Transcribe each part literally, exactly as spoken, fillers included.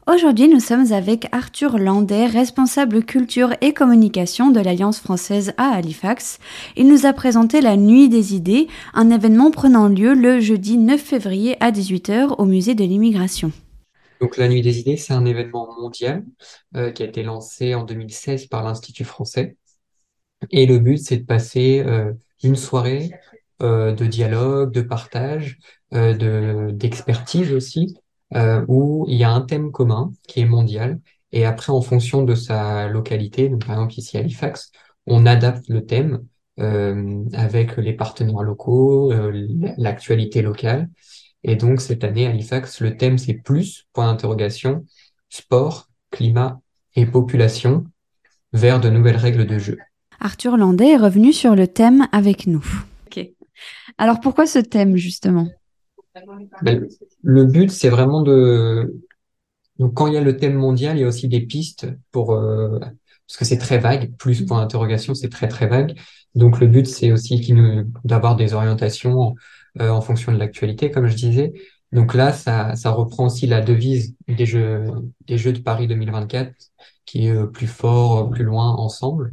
Aujourd'hui, nous sommes avec Arthur Landais, responsable culture et communication de l'Alliance française à Halifax. Il nous a présenté la Nuit des idées, un événement prenant lieu le jeudi neuf février à dix-huit heures au musée de l'immigration. Donc, la Nuit des idées, c'est un événement mondial euh, qui a été lancé en deux mille seize par l'Institut français. Et le but, c'est de passer euh, une soirée euh, de dialogue, de partage, euh, de, d'expertise aussi, euh, où il y a un thème commun qui est mondial. Et après, en fonction de sa localité, donc par exemple ici à Halifax, on adapte le thème euh, avec les partenaires locaux, euh, l'actualité locale. Et donc, cette année, à Halifax, le thème, c'est plus, point d'interrogation, sport, climat et population vers de nouvelles règles de jeu. Arthur Landais est revenu sur le thème avec nous. Ok. Alors pourquoi ce thème justement? Ben, le but, c'est vraiment de... Donc, quand il y a le thème mondial, il y a aussi des pistes pour... euh, Parce que c'est très vague, plus point d'interrogation, c'est très très vague. Donc, le but, c'est aussi qu'il nous- d'avoir des orientations euh, en fonction de l'actualité, comme je disais. Donc là, ça, ça reprend aussi la devise des Jeux, des Jeux de Paris deux mille vingt-quatre, qui est euh, plus fort, plus loin, ensemble.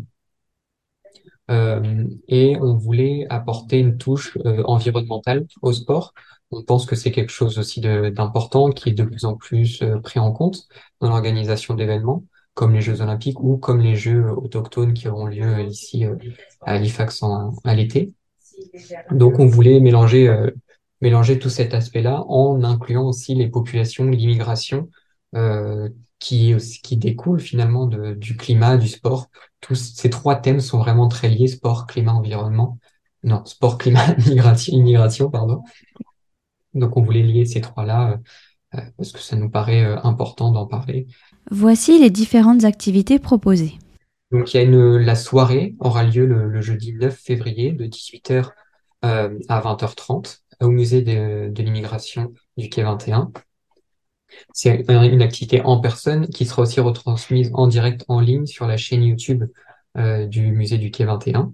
Euh, et on voulait apporter une touche euh, environnementale au sport. On pense que c'est quelque chose aussi de- d'important qui est de plus en plus euh, pris en compte dans l'organisation d'événements, comme les Jeux Olympiques ou comme les Jeux autochtones qui auront lieu euh, ici euh, à Halifax en- à l'été. Donc on voulait mélanger, euh, mélanger tout cet aspect-là en incluant aussi les populations, l'immigration, euh, qui, est aussi- qui découle finalement de- du climat, du sport. Tous ces trois thèmes sont vraiment très liés, sport, climat, environnement. Non, sport, climat, migration, immigration, pardon. Donc on voulait lier ces trois-là euh, euh, parce que ça nous paraît euh, important d'en parler. Voici les différentes activités proposées. Donc il y a une, la soirée aura lieu le, le jeudi neuf février de dix-huit heures euh, à vingt heures trente au musée de, de l'immigration du quai vingt et un. C'est une activité en personne qui sera aussi retransmise en direct en ligne sur la chaîne YouTube euh, du musée du quai vingt et un.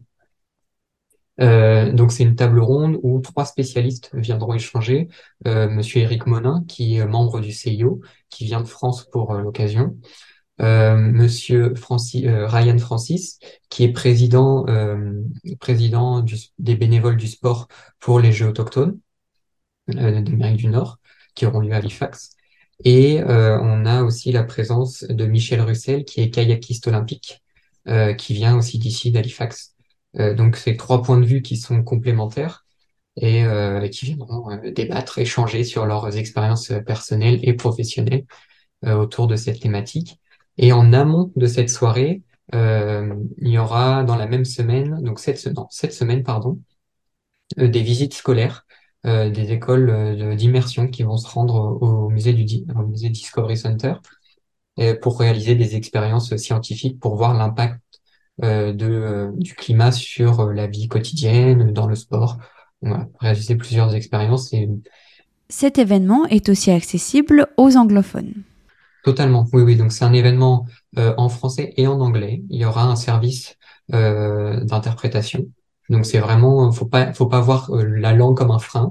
Euh, donc c'est une table ronde où trois spécialistes viendront échanger. Euh, Monsieur Éric Monin, qui est membre du C I O, qui vient de France pour euh, l'occasion. Euh, Monsieur Francis, euh, Ryan Francis, qui est président, euh, président du- des bénévoles du sport pour les Jeux autochtones euh, d'Amérique du Nord, qui auront lieu à Halifax. Et euh, on a aussi la présence de Michel Russell, qui est kayakiste olympique, euh, qui vient aussi d'ici, d'Halifax. Euh, donc, c'est trois points de vue qui sont complémentaires et euh, qui viendront euh, débattre, échanger sur leurs expériences personnelles et professionnelles euh, autour de cette thématique. Et en amont de cette soirée, euh, il y aura dans la même semaine, donc cette, se- non, cette semaine, pardon, euh, des visites scolaires, euh, des écoles euh, de- d'immersion qui vont se rendre au, au musée du Di- au musée Discovery Center euh, pour réaliser des expériences scientifiques pour voir l'impact euh, de, euh, du climat sur euh, la vie quotidienne, dans le sport. On va réaliser plusieurs expériences et Cet événement est aussi accessible aux anglophones. totalement, oui, oui. Donc c'est un événement euh, en français et en anglais. Il y aura un service euh, d'interprétation. Donc c'est vraiment, faut pas, faut pas voir euh, la langue comme un frein.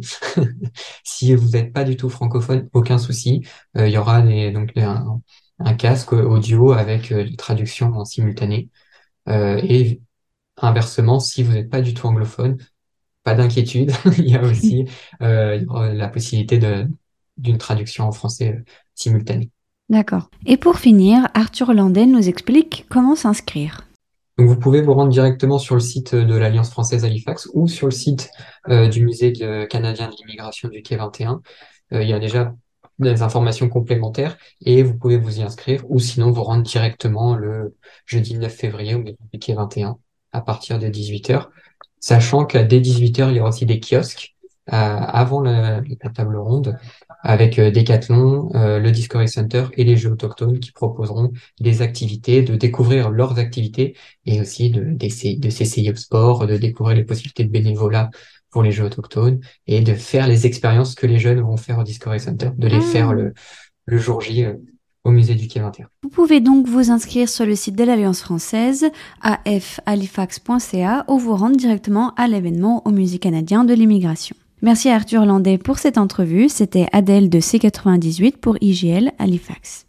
Si vous n'êtes pas du tout francophone, aucun souci. Euh, il y aura des- donc un, un casque audio avec euh, les traductions en simultané. Euh, et inversement, si vous n'êtes pas du tout anglophone, pas d'inquiétude. Il y a aussi euh, il y aura la possibilité de, d'une traduction en français euh, simultanée. D'accord. Et pour finir, Arthur Landais nous explique comment s'inscrire. Donc, vous pouvez vous rendre directement sur le site de l'Alliance française Halifax ou sur le site euh, du Musée de- canadien de l'immigration du quai vingt et un. Euh, il y a déjà des informations complémentaires et vous pouvez vous y inscrire ou sinon vous rendre directement le jeudi neuf février au Musée du quai vingt et un à partir de dix-huit heures. Sachant qu'à dès dix-huit heures, il y aura aussi des kiosques euh, avant la, la table ronde avec euh, Decathlon, euh, le Discovery Center et les Jeux autochtones qui proposeront des activités, de découvrir leurs activités et aussi de, d'essayer- de s'essayer au sport, de découvrir les possibilités de bénévolat pour les Jeux autochtones et de faire les expériences que les jeunes vont faire au Discovery Center, de les faire Ah. le, le jour J euh, au musée du Quai vingt et un. Vous pouvez donc vous inscrire sur le site de l'Alliance française, a f halifax point c a, ou vous rendre directement à l'événement au Musée canadien de l'immigration. Merci à Arthur Landais pour cette entrevue. C'était Adèle de C quatre-vingt-dix-huit pour I G L Halifax.